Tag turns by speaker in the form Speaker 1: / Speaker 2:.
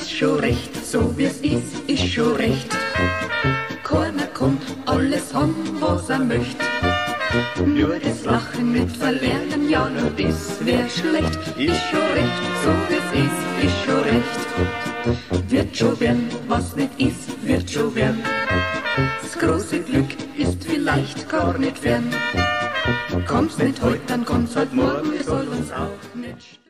Speaker 1: ist schon recht, so wie's ist schon recht. Keiner kann alles haben, was er möchte. Nur das Lachen nicht verlernen, ja, nur das wär schlecht. Ist schon recht, so wie's ist schon recht. Wird schon werden, was nicht ist, wird schon werden. Das große Glück ist vielleicht gar nicht fern. Kommt's nicht heut, dann kommt's halt morgen, es soll uns auch nicht